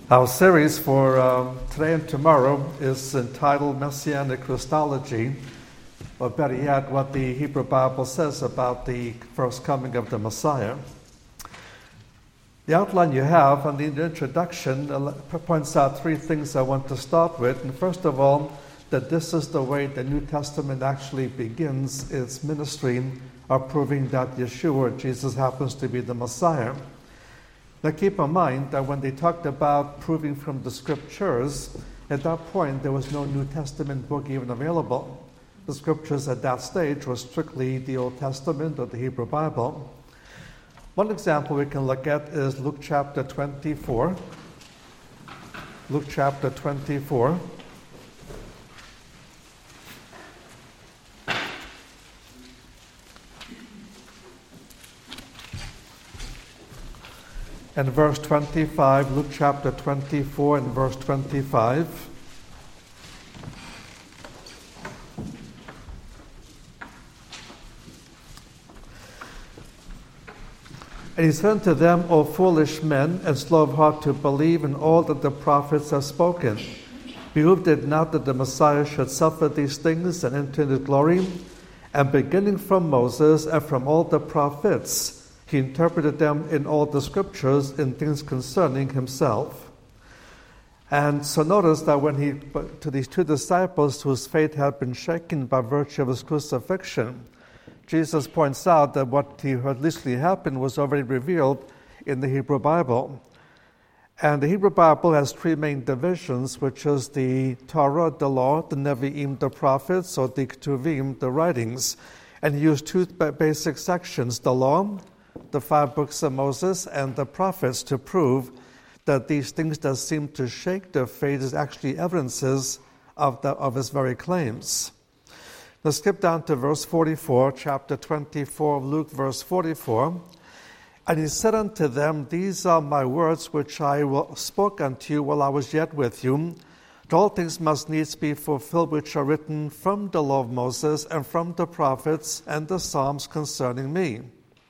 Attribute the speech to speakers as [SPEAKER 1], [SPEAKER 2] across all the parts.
[SPEAKER 1] Our series for today and tomorrow is entitled Messianic Christology, or better yet, what the Hebrew Bible says about the first coming of the Messiah. The outline you have on the introduction points out three things I want to start with. And first of all, that this is the way the New Testament actually begins its ministry of proving that Yeshua, Jesus, happens to be the Messiah. Now keep in mind that when they talked about proving from the Scriptures, at that point there was no New Testament book even available. The Scriptures at that stage were strictly the Old Testament or the Hebrew Bible. One example we can look at is Luke chapter 24. Luke chapter 24. And verse 25, Luke chapter 24 and verse 25. And he said unto them, O foolish men, and slow of heart to believe in all that the prophets have spoken. Behooved it not that the Messiah should suffer these things and enter into glory? And beginning from Moses and from all the prophets, he interpreted them in all the Scriptures in things concerning himself. And so notice that when he, to these two disciples whose faith had been shaken by virtue of his crucifixion, Jesus points out that what he heard literally happened was already revealed in the Hebrew Bible. And the Hebrew Bible has three main divisions, which is the Torah, the law, the Nevi'im, the prophets, or the Ketuvim, the writings. And he used two basic sections, the law, the 5 books of Moses, and the prophets, to prove that these things that seem to shake their faith is actually evidences of his very claims. Let's skip down to verse 44, chapter 24 of Luke, verse 44. And he said unto them, These are my words which I spoke unto you while I was yet with you. That all things must needs be fulfilled which are written from the law of Moses and from the prophets and the Psalms concerning me.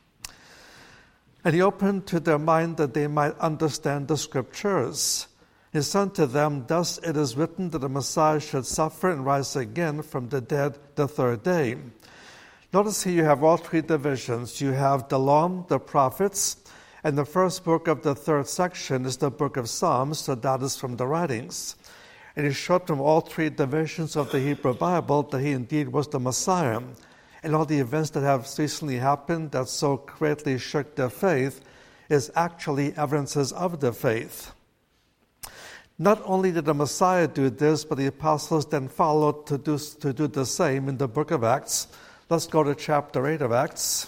[SPEAKER 1] And he opened to their mind that they might understand the Scriptures. He said unto them, Thus it is written that the Messiah should suffer and rise again from the dead the third day. Notice here you have all three divisions. You have the law, the prophets, and the first book of the third section is the book of Psalms, so that is from the writings. And he showed from all three divisions of the Hebrew Bible that he indeed was the Messiah. And all the events that have recently happened that so greatly shook their faith is actually evidences of their faith. Not only did the Messiah do this, but the apostles then followed to do the same in the book of Acts. Let's go to chapter 8 of Acts.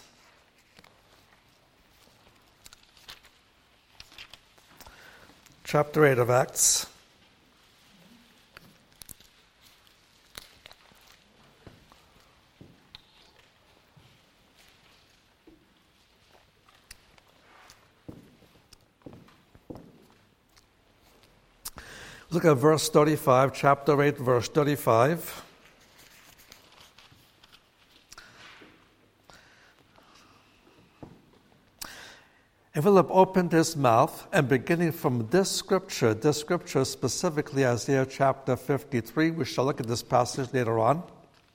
[SPEAKER 1] Chapter 8 of Acts. Look at verse 35, chapter 8, verse 35. And Philip opened his mouth, and beginning from this scripture specifically Isaiah chapter 53, we shall look at this passage later on.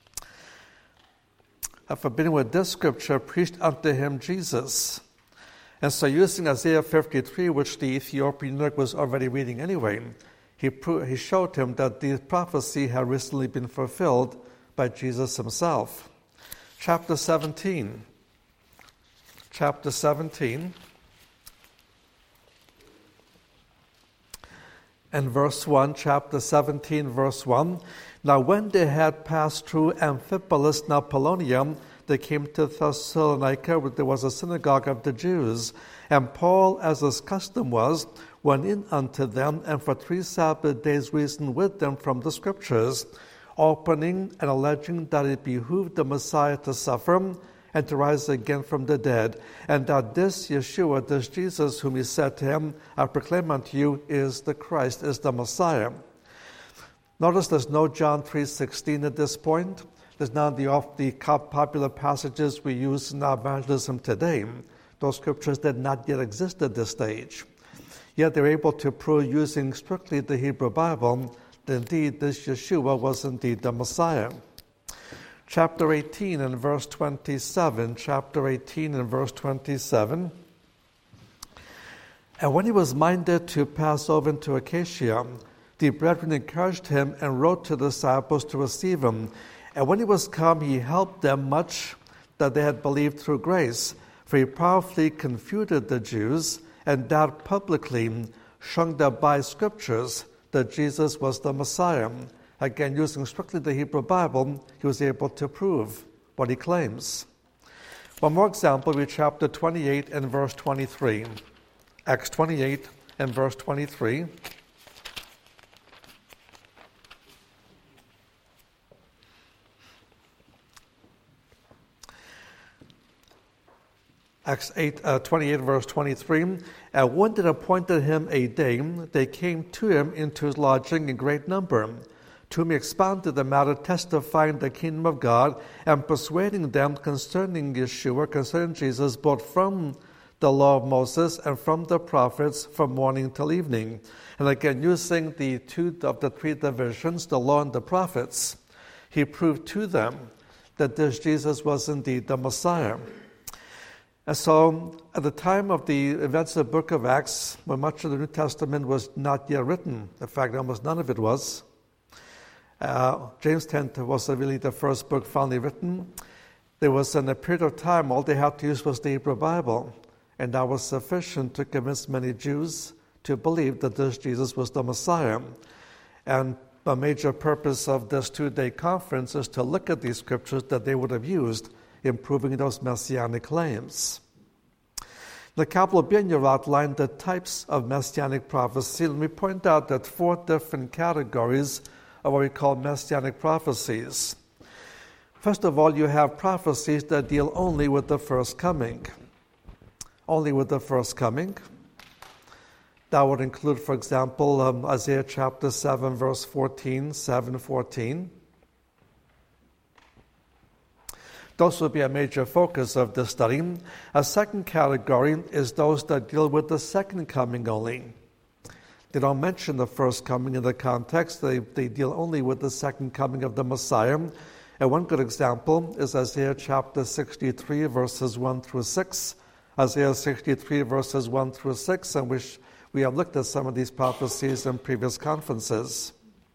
[SPEAKER 1] And beginning with this scripture, preached unto him Jesus. And so using Isaiah 53, which the Ethiopian eunuch was already reading anyway, he showed him that the prophecy had recently been fulfilled by Jesus himself. Chapter 17. And verse 1, chapter 17, verse 1. Now when they had passed through Amphipolis and Apollonia, they came to Thessalonica, where there was a synagogue of the Jews. And Paul, as his custom was, went in unto them, and for 3 Sabbath days reasoned with them from the Scriptures, opening and alleging that it behooved the Messiah to suffer and to rise again from the dead, and that this Yeshua, this Jesus, whom he said to him, I proclaim unto you, is the Christ, is the Messiah. Notice there's no John 3:16 at this point. There's none of the popular passages we use in our evangelism today. Those scriptures did not yet exist at this stage. Yet they were able to prove using strictly the Hebrew Bible that indeed this Yeshua was indeed the Messiah. Chapter 18 and verse 27. Chapter 18 and verse 27. And when he was minded to pass over into Acacia, the brethren encouraged him and wrote to the disciples to receive him. And when he was come, he helped them much that they had believed through grace. For he powerfully confuted the Jews, and that publicly, showing that by Scriptures that Jesus was the Messiah. Again, using strictly the Hebrew Bible, he was able to prove what he claims. One more example, read chapter 28 and verse 23. Acts 28 and verse 23. Acts 28, verse 23, and when they appointed him a day, they came to him into his lodging in great number, to whom he expounded the matter, testifying the kingdom of God, and persuading them concerning Yeshua, concerning Jesus, both from the law of Moses and from the prophets, from morning till evening. And again, using the two of the three divisions, the law and the prophets, he proved to them that this Jesus was indeed the Messiah. And so, at the time of the events of the book of Acts, when much of the New Testament was not yet written, in fact, almost none of it was, James 10 was really the first book finally written. There was in a period of time, all they had to use was the Hebrew Bible, and that was sufficient to convince many Jews to believe that this Jesus was the Messiah. And the major purpose of this two-day conference is to look at these scriptures that they would have used in proving those messianic claims. The Kabbal outlined the types of messianic prophecy, and we point out that 4 different categories of what we call messianic prophecies. First of all, you have prophecies that deal only with the first coming. Only with the first coming. That would include, for example, Isaiah chapter 7, verse 14, 7:14. Those will be a major focus of this study. A second category is those that deal with the second coming only. They don't mention the first coming in the context. They deal only with the second coming of the Messiah. And one good example is Isaiah chapter 63, verses 1 through 6. Isaiah 63, verses 1 through 6, in which we have looked at some of these prophecies in previous conferences.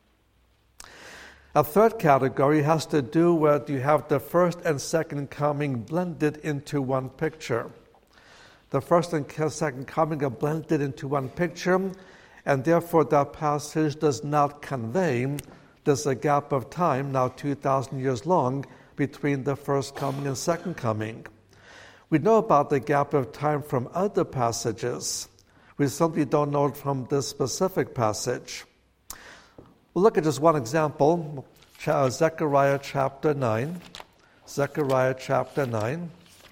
[SPEAKER 1] A third category has to do with you have the first and second coming blended into one picture. The first and second coming are blended into one picture, and therefore that passage does not convey there's a gap of time, now 2,000 years long, between the first coming and second coming. We know about the gap of time from other passages. We simply don't know it from this specific passage. We'll look at just one example, Zechariah chapter 9. Zechariah chapter 9.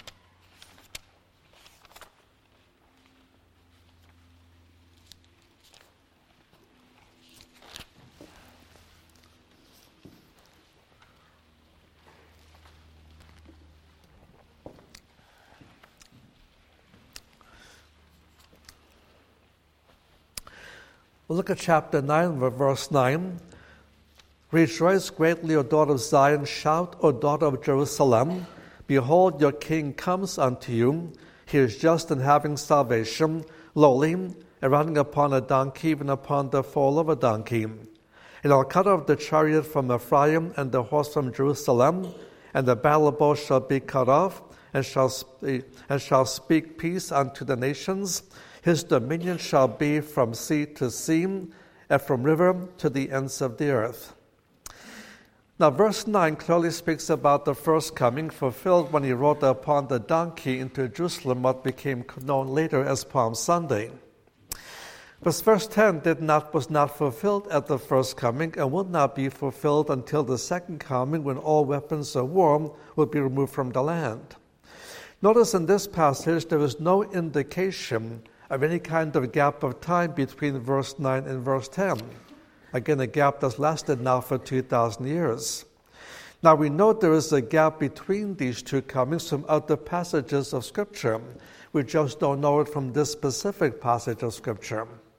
[SPEAKER 1] We'll look at chapter 9, verse 9. Rejoice greatly, O daughter of Zion. Shout, O daughter of Jerusalem. Behold, your king comes unto you. He is just and having salvation, lowly, and riding upon a donkey, even upon the foal of a donkey. And I'll cut off the chariot from Ephraim, and the horse from Jerusalem, and the battle bow shall be cut off, and shall speak peace unto the nations. His dominion shall be from sea to sea, and from river to the ends of the earth. Now, verse 9 clearly speaks about the first coming, fulfilled when he rode upon the donkey into Jerusalem, what became known later as Palm Sunday. But verse 10 was not fulfilled at the first coming, and will not be fulfilled until the second coming, when all weapons of war will be removed from the land. Notice in this passage there is no indication of any kind of gap of time between verse 9 and verse 10. Again, a gap that's lasted now for 2,000 years. Now, we know there is a gap between these two comings from other passages of Scripture. We just don't know it from this specific passage of Scripture.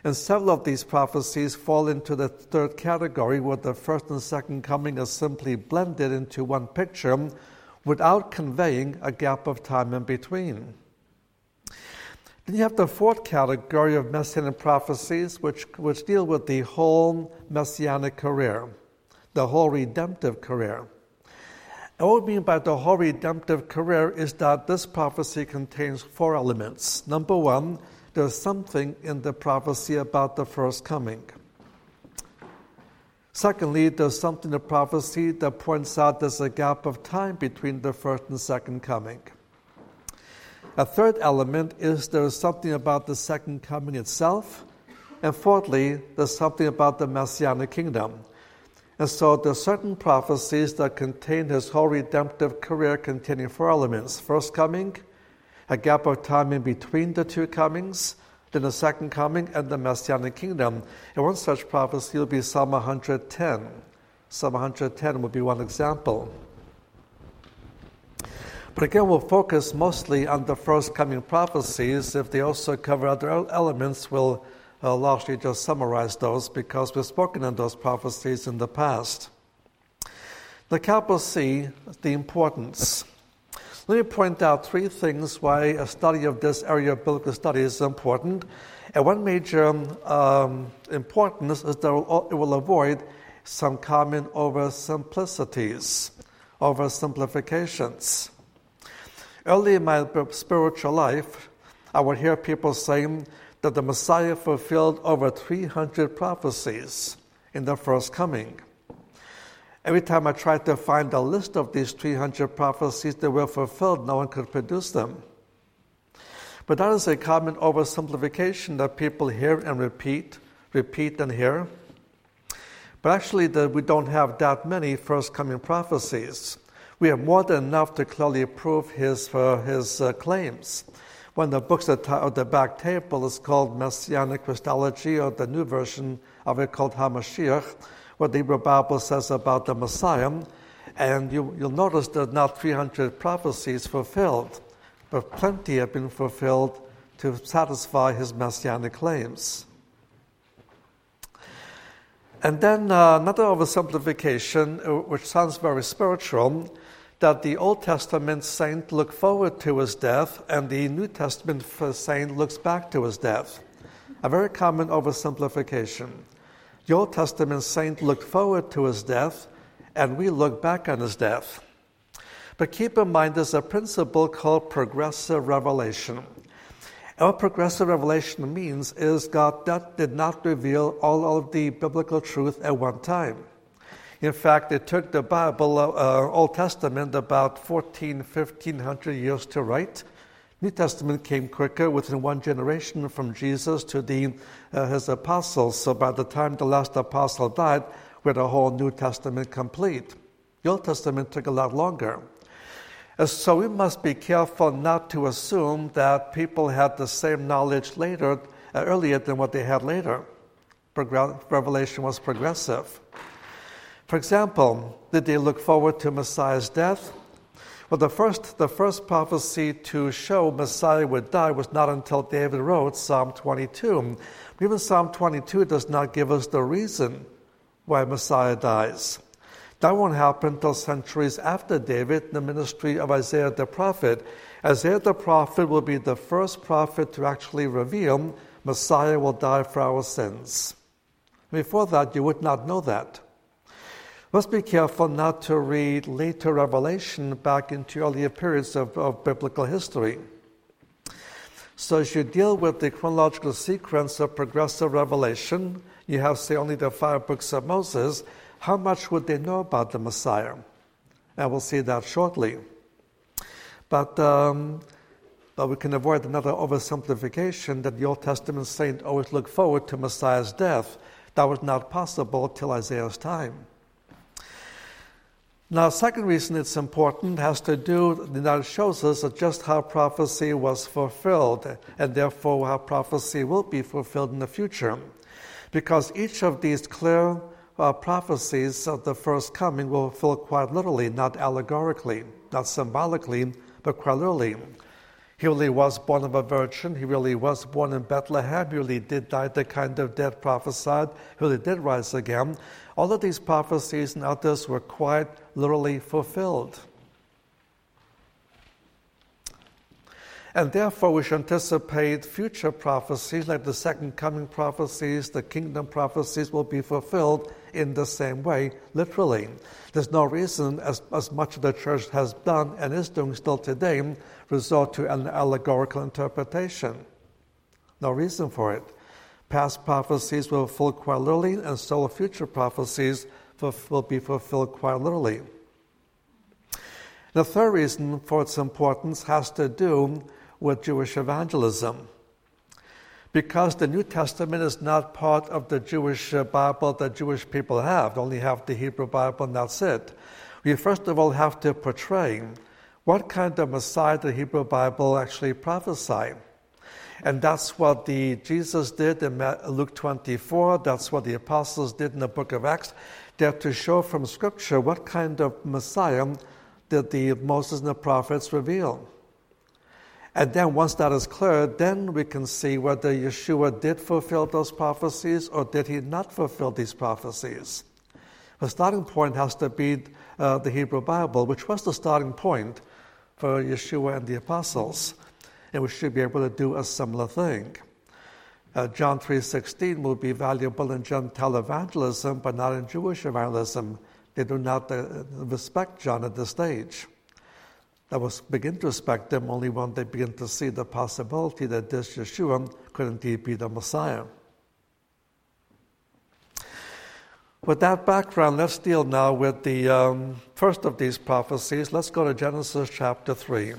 [SPEAKER 1] And several of these prophecies fall into the third category, where the first and second coming are simply blended into one picture without conveying a gap of time in between. Then you have the fourth category of messianic prophecies, which deal with the whole messianic career, the whole redemptive career. And what we mean by the whole redemptive career is that this prophecy contains four elements. Number one, there's something in the prophecy about the first coming. Secondly, there's something in the prophecy that points out there's a gap of time between the first and second coming. A third element is there's something about the second coming itself. And fourthly, there's something about the Messianic kingdom. And so there's certain prophecies that contain his whole redemptive career containing four elements. First coming, a gap of time in between the two comings, then the second coming, and the Messianic kingdom. And one such prophecy will be Psalm 110. Psalm 110 would be one example. But again, we'll focus mostly on the first coming prophecies. If they also cover other elements, we'll largely just summarize those because we've spoken on those prophecies in the past. The capital C, the importance. Let me point out three things why a study of this area of biblical study is important. And one major importance is that it will avoid some common oversimplicities, oversimplifications. Early in my spiritual life, I would hear people saying that the Messiah fulfilled over 300 prophecies in the first coming. Every time I tried to find a list of these 300 prophecies that were fulfilled, no one could produce them. But that is a common oversimplification that people hear and repeat and hear. But actually, we don't have that many first coming prophecies. We have more than enough to clearly prove his claims. One of the books at the back table is called Messianic Christology, or the new version of it called HaMashiach, what the Hebrew Bible says about the Messiah. And you'll notice there are not 300 prophecies fulfilled, but plenty have been fulfilled to satisfy his messianic claims. And then another oversimplification, which sounds very spiritual, that the Old Testament saint looked forward to his death and the New Testament saint looks back to his death. A very common oversimplification. The Old Testament saint looked forward to his death and we look back on his death. But keep in mind there's a principle called progressive revelation. And what progressive revelation means is God did not reveal all of the biblical truth at one time. In fact, it took the Bible, Old Testament, about 1,500 years to write. New Testament came quicker, within one generation from Jesus to his apostles. So by the time the last apostle died, we had a whole New Testament complete. The Old Testament took a lot longer. So we must be careful not to assume that people had the same knowledge earlier than what they had later. Revelation was progressive. For example, did they look forward to Messiah's death? Well, the first prophecy to show Messiah would die was not until David wrote Psalm 22. Even Psalm 22 does not give us the reason why Messiah dies. That won't happen until centuries after David, in the ministry of Isaiah the prophet. Isaiah the prophet will be the first prophet to actually reveal Messiah will die for our sins. Before that, you would not know that. Must be careful not to read later revelation back into earlier periods of biblical history. So as you deal with the chronological sequence of progressive revelation, you have, say, only the 5 books of Moses. How much would they know about the Messiah? And we'll see that shortly. But we can avoid another oversimplification that the Old Testament saint always looked forward to Messiah's death. That was not possible till Isaiah's time. Now, second reason it's important has to do, that it shows us just how prophecy was fulfilled, and therefore how prophecy will be fulfilled in the future. Because each of these clear prophecies of the first coming will fulfill quite literally, not allegorically, not symbolically, but quite literally. He really was born of a virgin. He really was born in Bethlehem. He really did die the kind of death prophesied. He really did rise again. All of these prophecies and others were quite literally fulfilled. And therefore, we should anticipate future prophecies, like the second coming prophecies, the kingdom prophecies, will be fulfilled in the same way, literally. There's no reason, as much of the church has done and is doing still today, resort to an allegorical interpretation. No reason for it. Past prophecies will fulfill quite literally, and so will future prophecies will be fulfilled quite literally. The third reason for its importance has to do with Jewish evangelism. Because the New Testament is not part of the Jewish Bible that Jewish people have. They only have the Hebrew Bible and that's it. We first of all have to portray what kind of Messiah the Hebrew Bible actually prophesied. And that's what Jesus did in Luke 24. That's what the apostles did in the book of Acts. They have to show from Scripture what kind of Messiah did the Moses and the prophets reveal. And then once that is clear, then we can see whether Yeshua did fulfill those prophecies or did he not fulfill these prophecies. The starting point has to be the Hebrew Bible, which was the starting point for Yeshua and the apostles. And we should be able to do a similar thing. John 3:16 will be valuable in Gentile evangelism, but not in Jewish evangelism. They do not respect John at this stage. They will begin to respect them only when they begin to see the possibility that this Yeshua could indeed be the Messiah. With that background, let's deal now with the first of these prophecies. Let's go to Genesis chapter 3.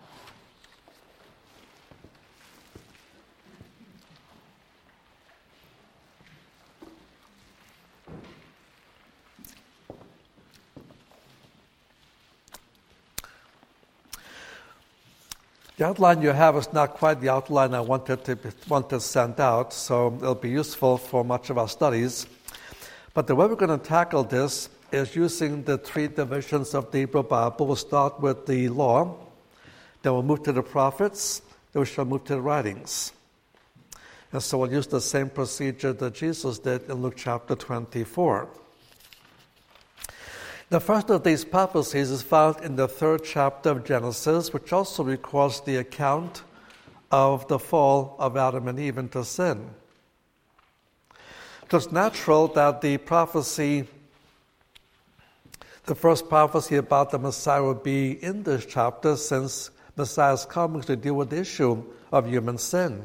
[SPEAKER 1] The outline you have is not quite the outline I wanted to send out, so it'll be useful for much of our studies. But the way we're going to tackle this is using the three divisions of the Hebrew Bible. We'll start with the law, then we'll move to the prophets, then we shall move to the writings. And so we'll use the same procedure that Jesus did in Luke chapter 24. The first of these prophecies is found in the 3rd chapter of Genesis, which also records the account of the fall of Adam and Eve into sin. It was natural that the first prophecy about the Messiah would be in this chapter, since Messiah is coming to deal with the issue of human sin.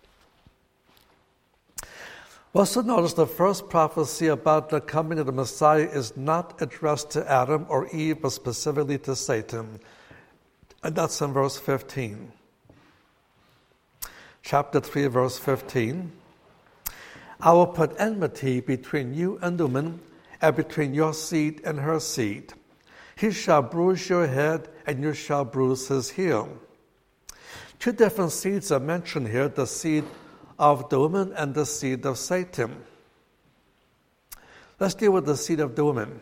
[SPEAKER 1] Also notice the first prophecy about the coming of the Messiah is not addressed to Adam or Eve, but specifically to Satan. And that's in verse 15. Chapter 3, verse 15. I will put enmity between you and the woman, and between your seed and her seed. He shall bruise your head, and you shall bruise his heel. Two different seeds are mentioned here, the seed of the woman and the seed of Satan. Let's deal with the seed of the woman.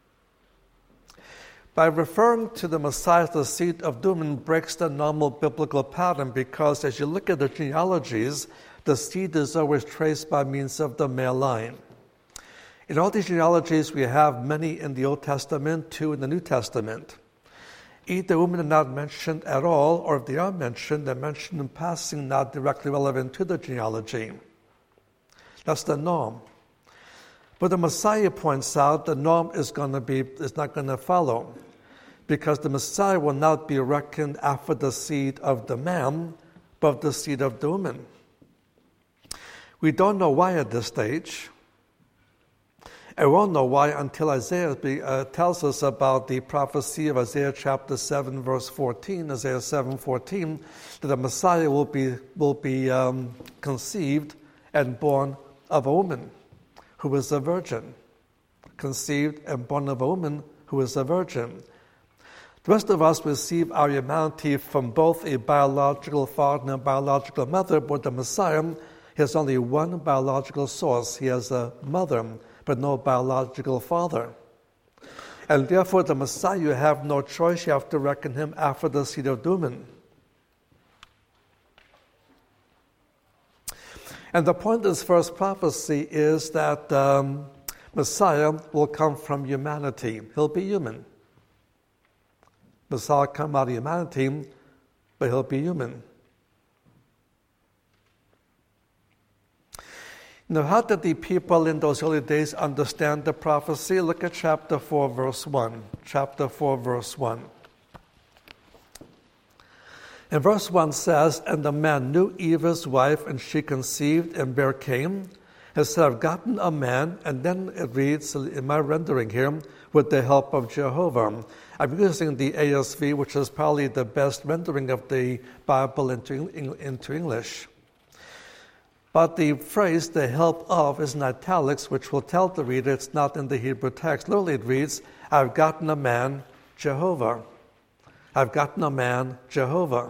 [SPEAKER 1] By referring to the Messiah as the seed of the woman breaks the normal biblical pattern, because as you look at the genealogies, the seed is always traced by means of the male line. In all these genealogies, we have many in the Old Testament, 2 in the New Testament. Either women are not mentioned at all, or if they are mentioned, they're mentioned in passing, not directly relevant to the genealogy. That's the norm. But the Messiah points out the norm is not going to follow, because the Messiah will not be reckoned after the seed of the man, but the seed of the woman. We don't know why at this stage. And we won't know why until Isaiah tells us about the prophecy of Isaiah chapter 7, verse 14, Isaiah 7:14, that the Messiah will be conceived and born of a woman who is a virgin. Conceived and born of a woman who is a virgin. The rest of us receive our humanity from both a biological father and a biological mother, but the Messiah has only one biological source. He has a mother, but no biological father. And therefore the Messiah, you have no choice. You have to reckon him after the seed of the woman. And the point of this first prophecy is that Messiah will come from humanity. He'll be human. Messiah will come out of humanity, but he'll be human. Now, how did the people in those early days understand the prophecy? Look at chapter 4, verse 1. Chapter 4, verse 1. And verse 1 says, "And the man knew Eve his wife, and she conceived and bare Cain, and said, I've gotten a man." And then it reads, in my rendering here, "with the help of Jehovah." I'm using the ASV, which is probably the best rendering of the Bible into English. But the phrase, "the help of," is in italics, which will tell the reader it's not in the Hebrew text. Literally it reads, "I've gotten a man, Jehovah." I've gotten a man, Jehovah.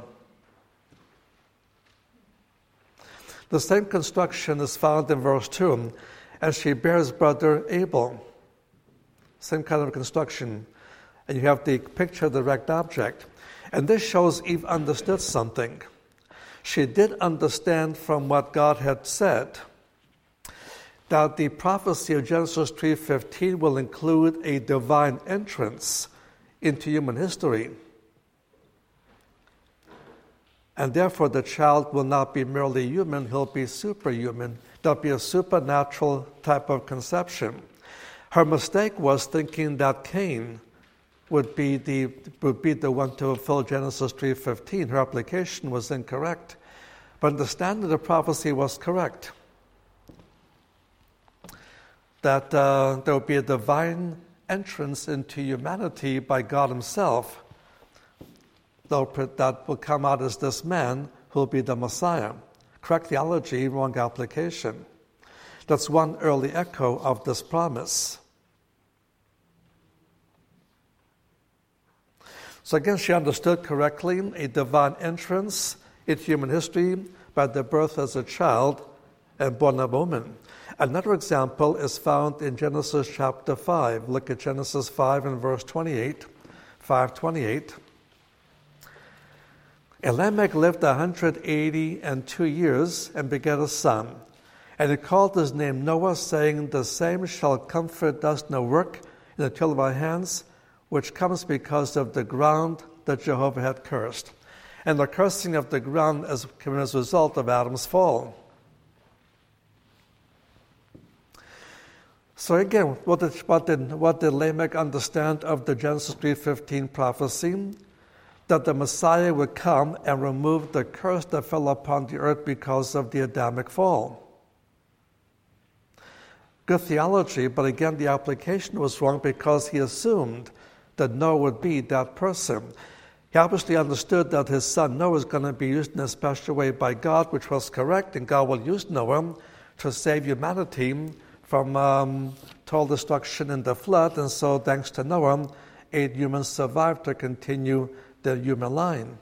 [SPEAKER 1] The same construction is found in verse 2, "and she bears brother Abel." Same kind of construction. And you have the picture, the direct object. And this shows Eve understood something. She did understand from what God had said that the prophecy of Genesis 3:15 will include a divine entrance into human history. And therefore the child will not be merely human, he'll be superhuman. There'll be a supernatural type of conception. Her mistake was thinking that Cain would be the one to fulfill Genesis 3:15. Her application was incorrect. But understanding the prophecy was correct. That there would be a divine entrance into humanity by God himself that will come out as this man who will be the Messiah. Correct theology, wrong application. That's one early echo of this promise. So again, she understood correctly a divine entrance into human history by the birth as a child and born of a woman. Another example is found in Genesis chapter 5. Look at Genesis 5 and verse 28, 5:28. "And Lamech lived 182 years and begat a son. And he called his name Noah, saying, The same shall comfort us no work in the toil of our hands, which comes because of the ground that Jehovah had cursed." And the cursing of the ground came as a result of Adam's fall. So again, what did Lamech understand of the Genesis 3:15 prophecy? That the Messiah would come and remove the curse that fell upon the earth because of the Adamic fall. Good theology, but again, the application was wrong because he assumed that Noah would be that person. He obviously understood that his son Noah is going to be used in a special way by God, which was correct, and God will use Noah to save humanity from total destruction in the flood. And so, thanks to Noah, 8 humans survived to continue the human line.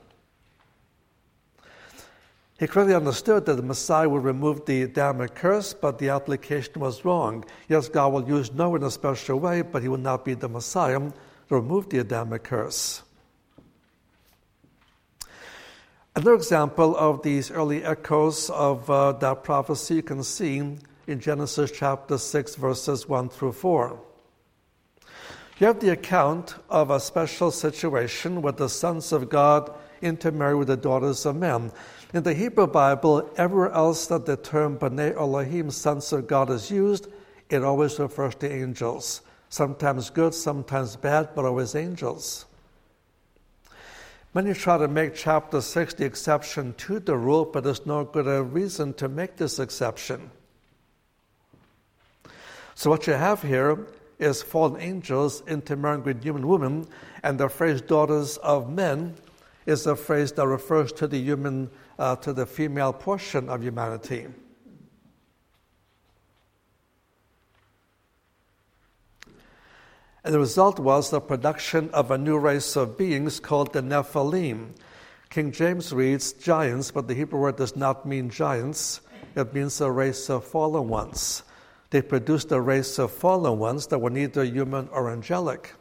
[SPEAKER 1] He clearly understood that the Messiah would remove the Adamic curse, but the application was wrong. Yes, God will use Noah in a special way, but he will not be the Messiah to remove the Adamic curse. Another example of these early echoes of that prophecy you can see in Genesis chapter 6, verses 1 through 4. You have the account of a special situation where the sons of God intermarry with the daughters of men. In the Hebrew Bible, everywhere else that the term B'nai Elohim, sons of God, is used, it always refers to angels. Sometimes good, sometimes bad, but always angels. Many try to make chapter 6 the exception to the rule, but there's no good reason to make this exception. So what you have here is fallen angels intermarrying with human women, and the phrase daughters of men is a phrase that refers to the female portion of humanity. And the result was the production of a new race of beings called the Nephilim. King James reads giants, but the Hebrew word does not mean giants. It means a race of fallen ones. They produced a race of fallen ones that were neither human or angelic.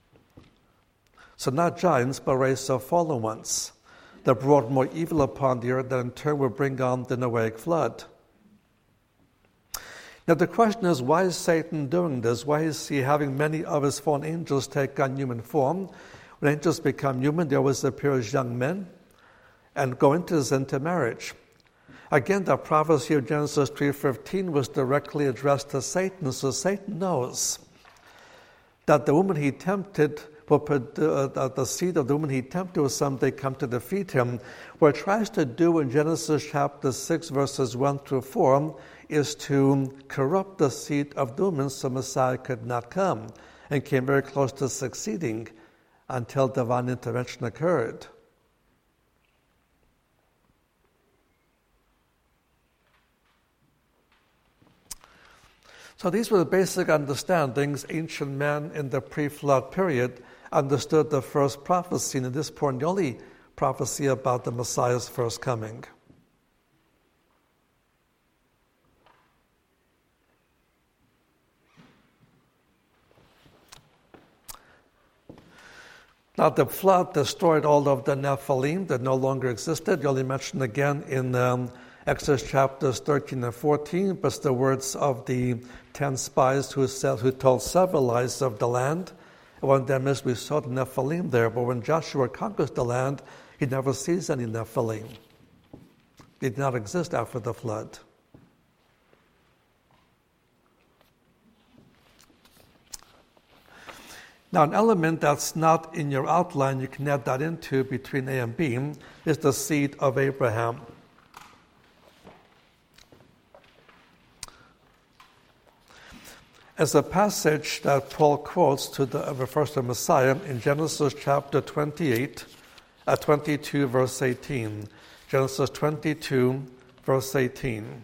[SPEAKER 1] So not giants, but a race of fallen ones that brought more evil upon the earth that in turn would bring on the Noahic flood. Now the question is, why is Satan doing this? Why is he having many of his fallen angels take on human form? When angels become human, they always appear as young men and go into marriage. Again, the prophecy of Genesis 3:15 was directly addressed to Satan, so Satan knows that the woman he tempted the seed of the woman he tempted will someday come to defeat him. What it tries to do in Genesis chapter 6, verses 1 through 4, is to corrupt the seed of the woman so Messiah could not come, and came very close to succeeding until divine intervention occurred. So these were the basic understandings ancient men in the pre-flood period understood the first prophecy, and at this point the only prophecy about the Messiah's first coming. Now the flood destroyed all of the Nephilim that no longer existed. You only mentioned again in Exodus chapters 13 and 14, but the words of the 10 spies who told several lies of the land. One of them is, we saw the Nephilim there, but when Joshua conquers the land, he never sees any Nephilim. They did not exist after the flood. Now, an element that's not in your outline, you can add that into between A and B, is the seed of Abraham. As a passage that Paul quotes refers to Messiah in Genesis chapter 22, verse 18. Genesis 22, verse 18.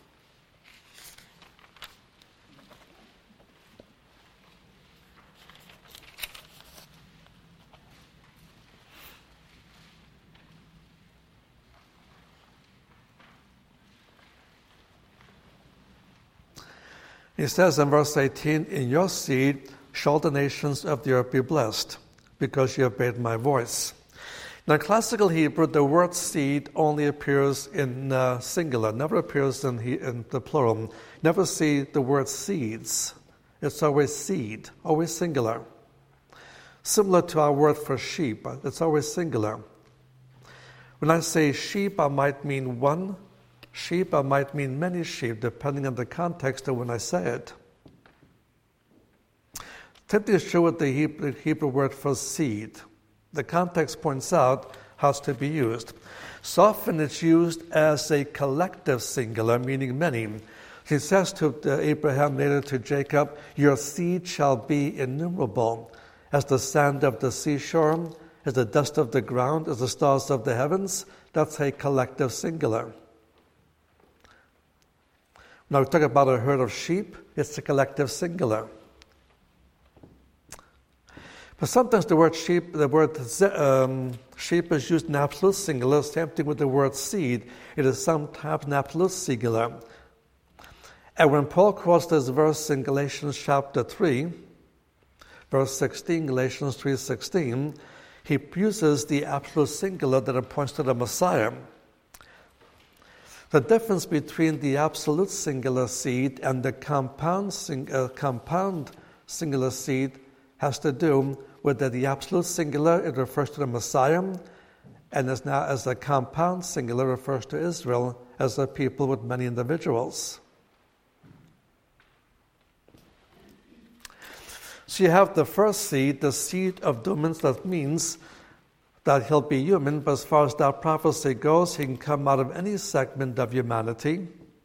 [SPEAKER 1] He says in verse 18, in your seed shall the nations of the earth be blessed, because you obeyed my voice. Now, in classical Hebrew, the word seed only appears in singular, never appears in the plural. Never see the word seeds. It's always seed, always singular. Similar to our word for sheep, it's always singular. When I say sheep, I might mean one sheep, I might mean many sheep, depending on the context of when I say it. Typically it's true with the Hebrew word for seed. The context points out how it's to be used. So often it's used as a collective singular, meaning many. He says to Abraham, later to Jacob, your seed shall be innumerable, as the sand of the seashore, as the dust of the ground, as the stars of the heavens. That's a collective singular. Now we talk about a herd of sheep, it's a collective singular. But sometimes the word sheep is used in absolute singular, same thing with the word seed. It is sometimes an absolute singular. And when Paul quotes this verse in Galatians chapter 3, verse 16, Galatians 3:16, he uses the absolute singular that points to the Messiah. The difference between the absolute singular seed and the compound singular seed has to do with that the absolute singular, it refers to the Messiah, and as a compound singular refers to Israel as a people with many individuals. So you have the first seed, the seed of humans, that means that he'll be human, but as far as that prophecy goes, he can come out of any segment of humanity.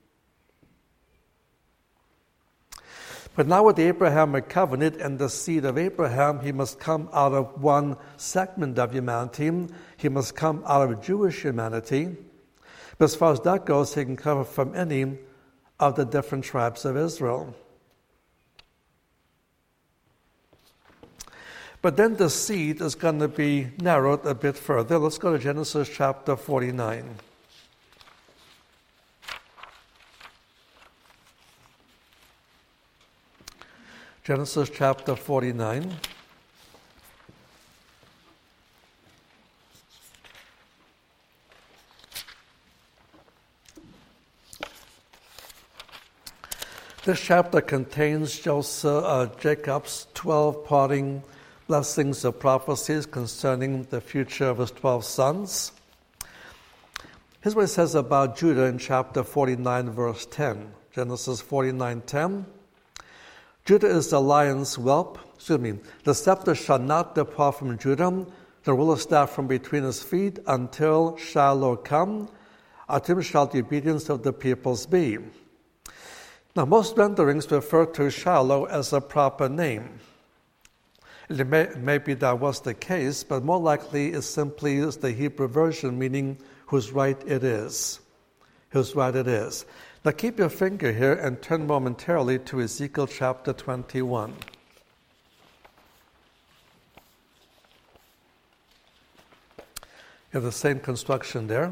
[SPEAKER 1] But now with the Abrahamic covenant and the seed of Abraham, he must come out of one segment of humanity. He must come out of Jewish humanity. But as far as that goes, he can come from any of the different tribes of Israel. But then the seed is going to be narrowed a bit further. Let's go to Genesis chapter 49. Genesis chapter 49. This chapter contains Jacob's 12 parting blessings or prophecies concerning the future of his 12 sons. Here's what it says about Judah in chapter 49, verse 10. Genesis 49:10. Judah is the lion's whelp. The scepter shall not depart from Judah, the ruler's staff from between his feet, until Shiloh come. Unto him shall the obedience of the peoples be. Now, most renderings refer to Shiloh as a proper name. Maybe that was the case, but more likely it simply is the Hebrew version, meaning whose right it is. Whose right it is. Now keep your finger here and turn momentarily to Ezekiel chapter 21. You have the same construction there.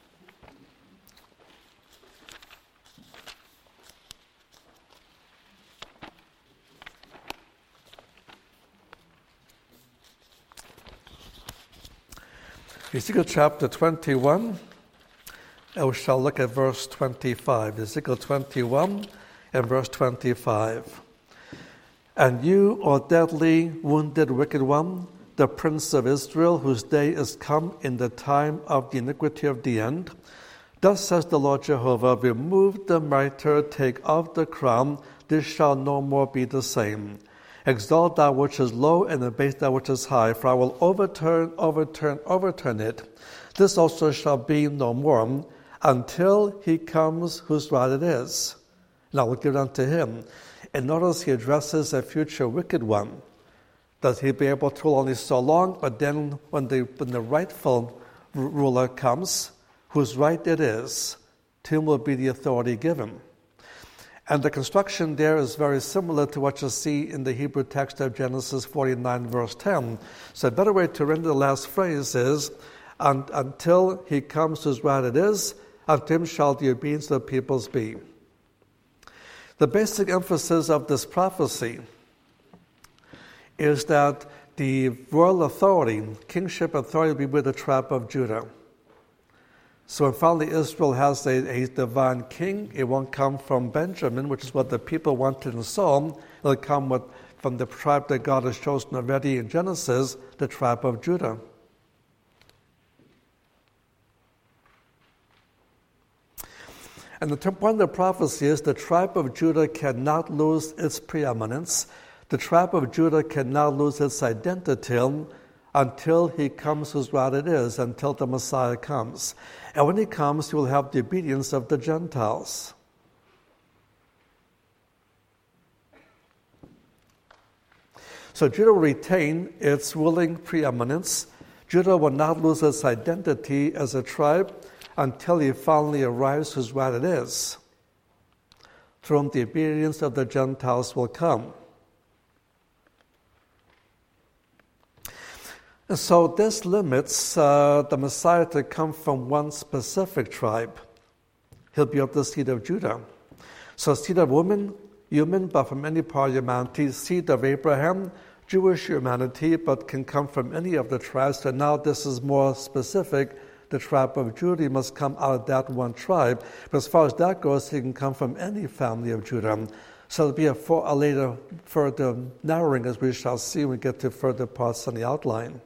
[SPEAKER 1] Ezekiel chapter 21, and we shall look at verse 25. Ezekiel 21 and verse 25. And you, O deadly, wounded, wicked one, the prince of Israel, whose day is come in the time of the iniquity of the end, thus says the Lord Jehovah, remove the mitre, take off the crown, this shall no more be the same. Exalt that which is low and abase that which is high, for I will overturn it. This also shall be no more, until he comes whose right it is. And I will give it unto him. And notice he addresses a future wicked one. That he'll be able to rule only so long, but then when the rightful ruler comes, whose right it is, to him will be the authority given. And the construction there is very similar to what you see in the Hebrew text of Genesis 49, verse 10. So a better way to render the last phrase is, until he comes whose right it is, unto him shall the obedience of the peoples be. The basic emphasis of this prophecy is that the royal authority, kingship authority, will be with the tribe of Judah. So when finally Israel has a divine king, it won't come from Benjamin, which is what the people wanted in Saul. It'll come from the tribe that God has chosen already in Genesis, the tribe of Judah. And the point of the prophecy is the tribe of Judah cannot lose its preeminence. The tribe of Judah cannot lose its identity until he comes whose right it is, until the Messiah comes. And when he comes, he will have the obedience of the Gentiles. So Judah will retain its ruling preeminence. Judah will not lose its identity as a tribe until he finally arrives whose right it is. Through whom the obedience of the Gentiles will come. And so this limits the Messiah to come from one specific tribe. He'll be of the seed of Judah. So seed of woman, human, but from any part of humanity. Seed of Abraham, Jewish humanity, but can come from any of the tribes. So now this is more specific. The tribe of Judah, he must come out of that one tribe. But as far as that goes, he can come from any family of Judah. So there'll be a later further narrowing, as we shall see when we get to further parts on the outline.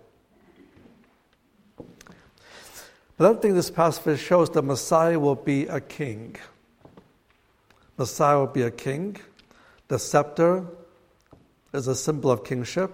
[SPEAKER 1] But I think this passage shows the Messiah will be a king. Messiah will be a king. The scepter is a symbol of kingship.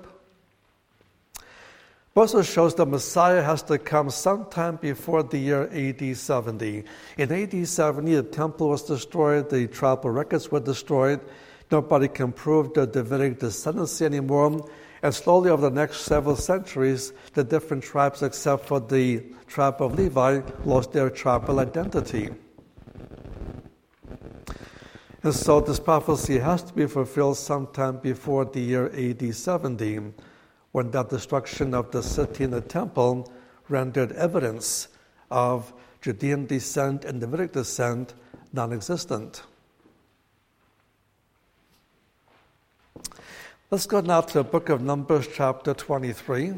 [SPEAKER 1] It also shows the Messiah has to come sometime before the year AD 70. In AD 70, the temple was destroyed, the tribal records were destroyed. Nobody can prove the Davidic descendancy anymore. And slowly over the next several centuries, the different tribes, except for the tribe of Levi, lost their tribal identity. And so this prophecy has to be fulfilled sometime before the year AD 70, when that destruction of the city and the temple rendered evidence of Judean descent and Davidic descent non-existent. Let's go now to the book of Numbers, chapter 23.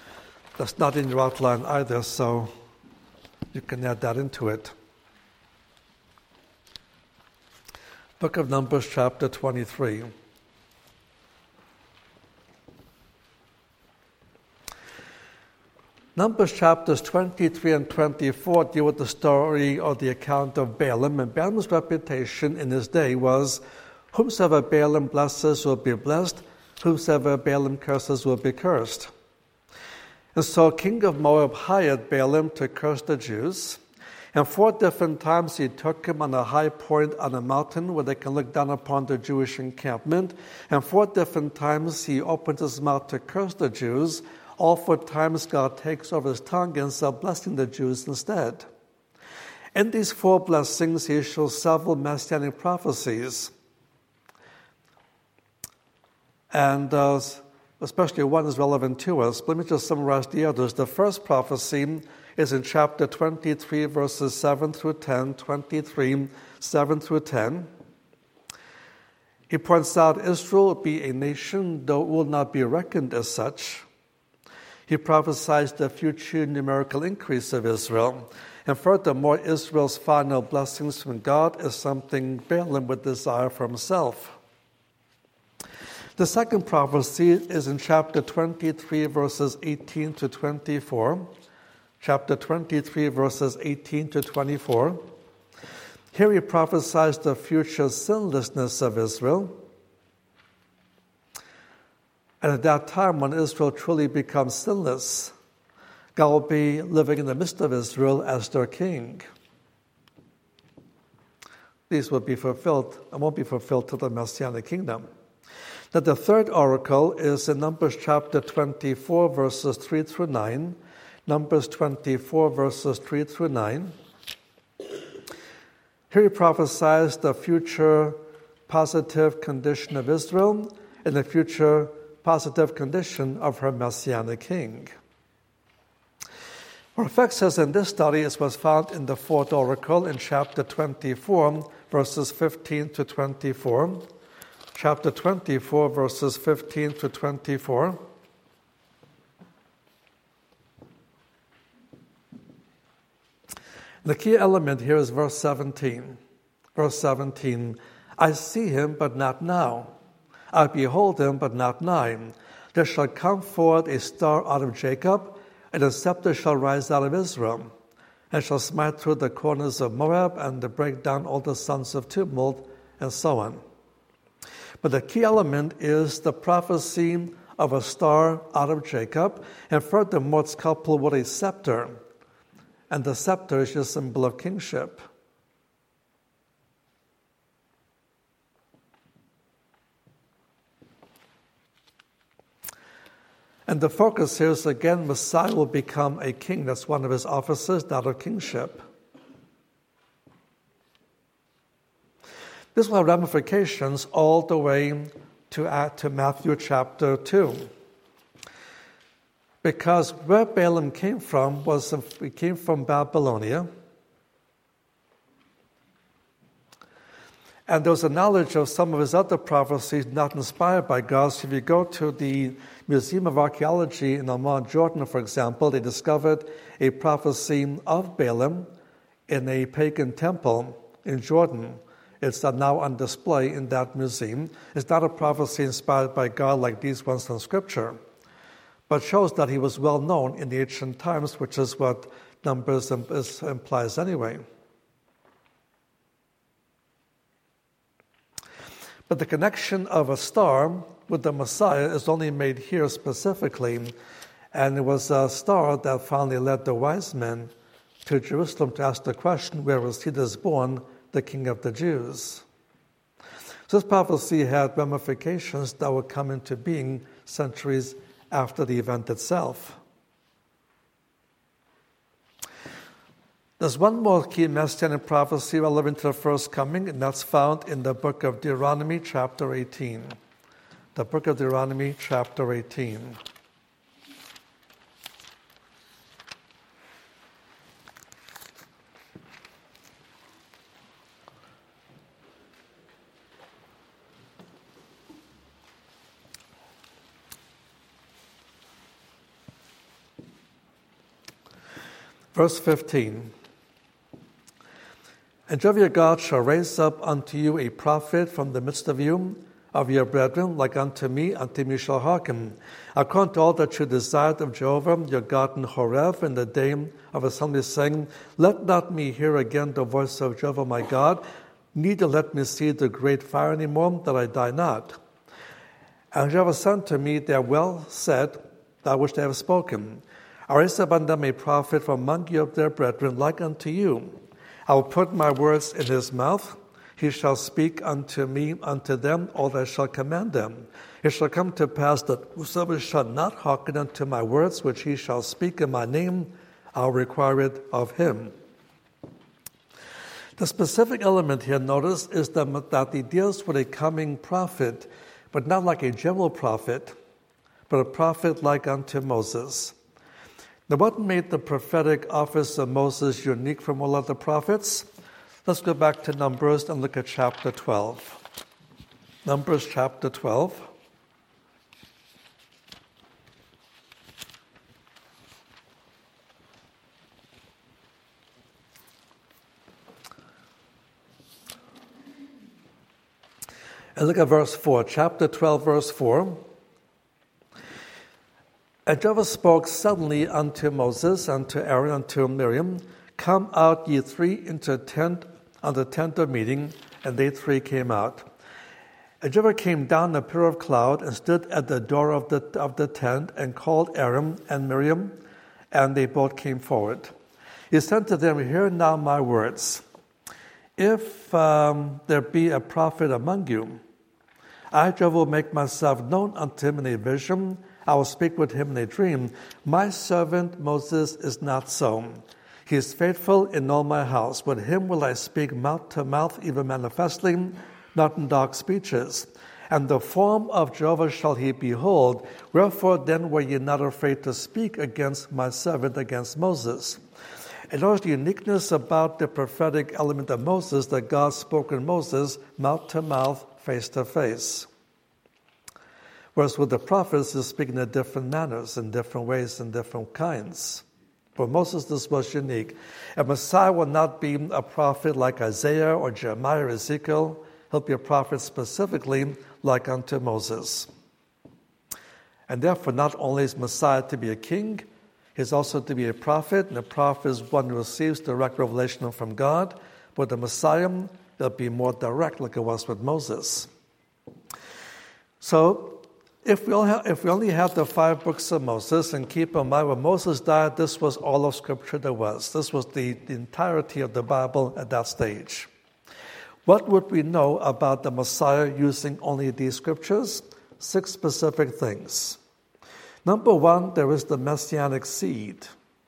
[SPEAKER 1] That's not in your outline either, so you can add that into it. Book of Numbers, chapter 23. Numbers chapters 23 and 24 deal with the story or the account of Balaam, and Balaam's reputation in his day was, whomsoever Balaam blesses will be blessed, whomsoever Balaam curses will be cursed. And so king of Moab hired Balaam to curse the Jews, and 4 different times he took him on a high point on a mountain where they can look down upon the Jewish encampment, and 4 different times he opened his mouth to curse the Jews. All 4 times God takes over his tongue and ends up blessing the Jews instead. In these 4 blessings, he shows several messianic prophecies. And especially one is relevant to us. Let me just summarize the others. The first prophecy is in chapter 23, verses 7 through 10, 23, 7 through 10. He points out Israel will be a nation, though it will not be reckoned as such. He prophesies the future numerical increase of Israel. And furthermore, Israel's final blessings from God is something Balaam would desire for himself. The second prophecy is in chapter 23, verses 18 to 24. Chapter 23, verses 18 to 24. Here he prophesies the future sinlessness of Israel. And at that time, when Israel truly becomes sinless, God will be living in the midst of Israel as their king. These will be fulfilled and won't be fulfilled till the Messianic kingdom. Now, the third oracle is in Numbers chapter 24, verses 3 through 9. Numbers 24, verses 3 through 9. Here he prophesies the future positive condition of Israel and the future positive condition of her Messianic king. Our effects in this study is what's found in the 4th oracle in chapter 24, verses 15 to 24. Chapter 24, verses 15 to 24. The key element here is verse 17. Verse 17, I see him, but not now. I behold him, but not nigh. There shall come forth a star out of Jacob, and a scepter shall rise out of Israel, and shall smite through the corners of Moab, and to break down all the sons of tumult, and so on. But the key element is the prophecy of a star out of Jacob, and furthermore it's coupled with a scepter, and the scepter is a symbol of kingship. And the focus here is, again, Messiah will become a king. That's one of his offices, that of kingship. This will have ramifications all the way to Matthew chapter 2. Because where Balaam came from he came from Babylonia. And there was a knowledge of some of his other prophecies not inspired by God. So if you go to the Museum of Archaeology in Amman, Jordan, for example, they discovered a prophecy of Balaam in a pagan temple in Jordan. It's now on display in that museum. It's not a prophecy inspired by God like these ones in Scripture, but shows that he was well known in the ancient times, which is what Numbers implies anyway. But the connection of a star with the Messiah is only made here specifically, and it was a star that finally led the wise men to Jerusalem to ask the question, where was he that is born, the King of the Jews? So this prophecy had ramifications that would come into being centuries after the event itself. There's one more key messianic prophecy relevant to the first coming, and that's found in the book of Deuteronomy, chapter 18. The book of Deuteronomy, chapter 18. Verse 15. And Jehovah your God shall raise up unto you a prophet from the midst of you, of your brethren, like unto me you shall hearken, according to all that you desired of Jehovah your God in Horeb in the day of assembly, saying, Let not me hear again the voice of Jehovah my God, neither let me see the great fire any more, that I die not. And Jehovah said unto me, They are well said, that which they have spoken. I raise up unto them a prophet from among you of their brethren, like unto you. I will put my words in his mouth. He shall speak unto me, unto them, all that I shall command them. It shall come to pass that whosoever shall not hearken unto my words, which he shall speak in my name, I'll require it of him. The specific element here, notice, is that he deals with a coming prophet, but not like a general prophet, but a prophet like unto Moses. Now, what made the prophetic office of Moses unique from all other prophets? Let's go back to Numbers and look at chapter 12. Numbers chapter 12. And look at verse 4, chapter 12, verse 4. And Jehovah spoke suddenly unto Moses, unto Aaron, unto Miriam, Come out ye three into a tent, on the tent of meeting, and they three came out. And Jehovah came down in a pillar of cloud, and stood at the door of the tent, and called Aaron and Miriam, and they both came forward. He said to them, Hear now my words. If there be a prophet among you, I, Jehovah, will make myself known unto him in a vision. I will speak with him in a dream. My servant Moses is not so. He is faithful in all my house. With him will I speak mouth to mouth, even manifestly, not in dark speeches. And the form of Jehovah shall he behold. Wherefore then were ye not afraid to speak against my servant, against Moses? And notice the uniqueness about the prophetic element of Moses, that God spoke in Moses mouth to mouth, face to face. Whereas with the prophets, he's speaking in different manners, in different ways, in different kinds. For Moses, this was unique. A Messiah will not be a prophet like Isaiah or Jeremiah or Ezekiel. He'll be a prophet specifically like unto Moses. And therefore, not only is Messiah to be a king, he's also to be a prophet, and a prophet is one who receives direct revelation from God. But the Messiah, will be more direct like it was with Moses. So, if we only have the 5 books of Moses, and keep in mind when Moses died, this was all of Scripture there was. This was the entirety of the Bible at that stage. What would we know about the Messiah using only these Scriptures? 6 specific things. Number 1, there is the Messianic seed.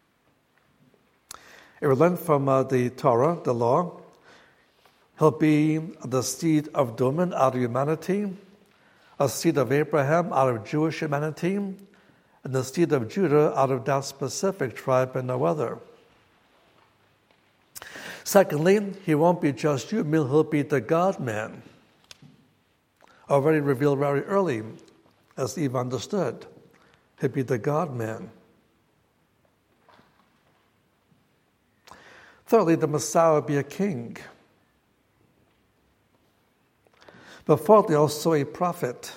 [SPEAKER 1] If we learn from the Torah, the law, he'll be the seed of Domin out of humanity, a seed of Abraham out of Jewish humanity, and the seed of Judah out of that specific tribe and no other. Secondly, he won't be just you, he'll be the God-man, already revealed very early, as Eve understood. He'll be the God-man. Thirdly, the Messiah will be a king. But fourthly, also a prophet.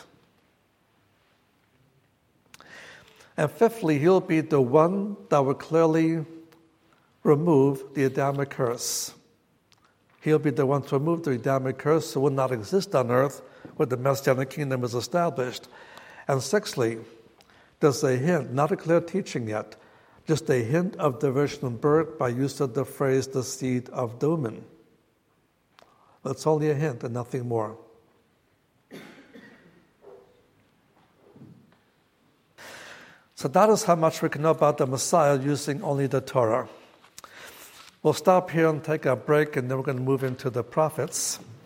[SPEAKER 1] And fifthly, he'll be the one that will clearly remove the Adamic curse. He'll be the one to remove the Adamic curse, so it will not exist on earth where the Messianic kingdom is established. And sixthly, there's a hint, not a clear teaching yet, just a hint of the virgin birth by use of the phrase, the seed of Domin. That's only a hint and nothing more. So that is how much we can know about the Messiah using only the Torah. We'll stop here and take a break, and then we're going to move into the prophets.